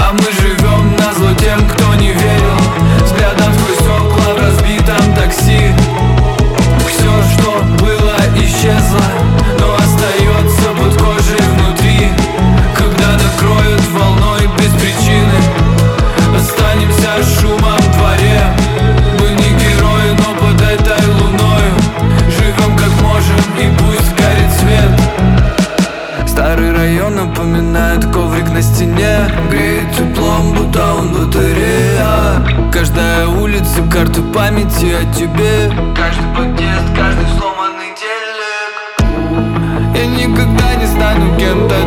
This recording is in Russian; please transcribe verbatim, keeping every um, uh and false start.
А мы живем назло тем, кто не верил, взглядом сквозь стекла в разбитом такси. Все, что было, исчезло, но остается под кожей внутри. Когда накроют волной без причины, останемся шумом в дворе. Мы не герои, но под этой луною живем как можем, и пусть горит свет. Старый район напоминает коврик на стене, греет теплом, будто он батарея. Каждая улица — карта памяти о тебе. Каждый подъезд, каждый сломанный телек. Я никогда не стану кем-то